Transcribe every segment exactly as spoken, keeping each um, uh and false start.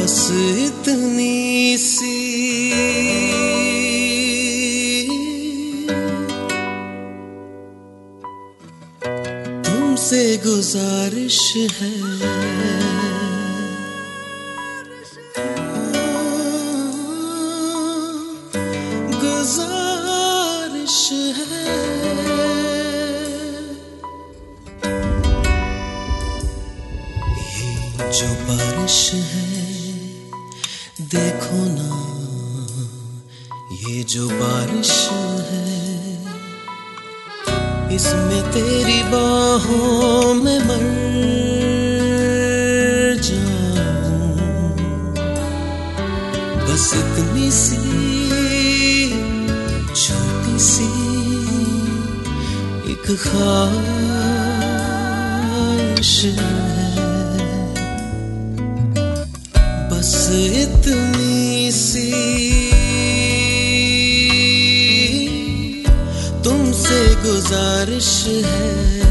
बस इतनी सी तुमसे गुजारिश है, गुजारिश है। ये जो बारिश है देखो ना, ये जो बारिश है इसमें तेरी बाहों में मर जाऊं। बस इतनी सी छोटी सी एक ख्वाहिश है, बस इतनी सी तुमसे गुजारिश है।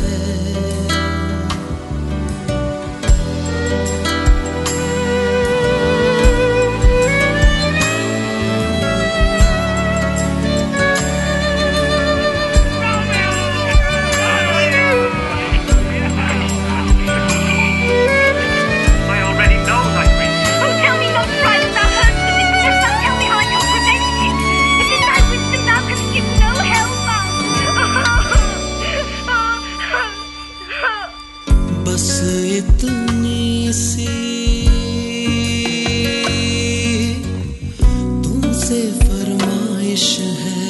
बस इतनी सी तुमसे फरमाइश है,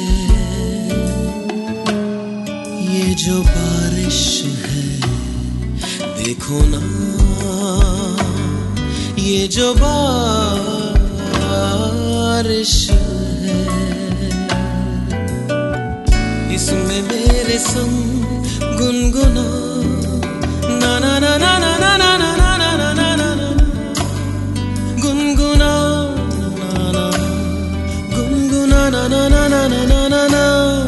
ये जो बारिश है देखो ना, ये जो बारिश है इसमें मेरे संग गुनगुना ना ना ना ना ना ना ना ना ना ना ना ना ना गुनगुना ना ना गुनगुना ना ना ना ना ना ना ना ना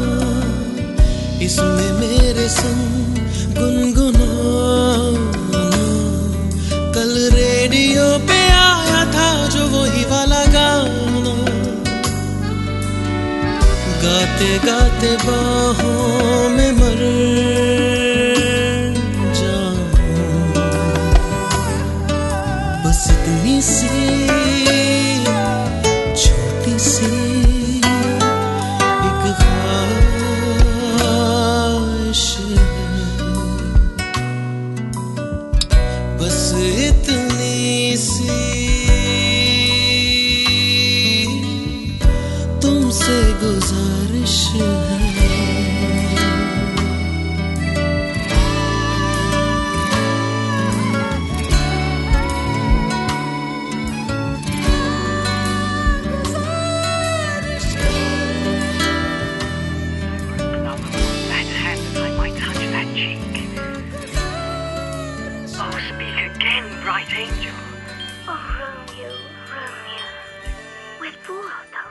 इसमें मेरे संग गुनगुना। कल रेडियो पे आया था जो वही वाला गाना, गाते गाते बाहों में मर इतनी सी छोटी सी एक ख्वाहिश है, बस इतनी सी तुमसे गुजारिश है। Bright angel. Oh, Romeo, Romeo, where brought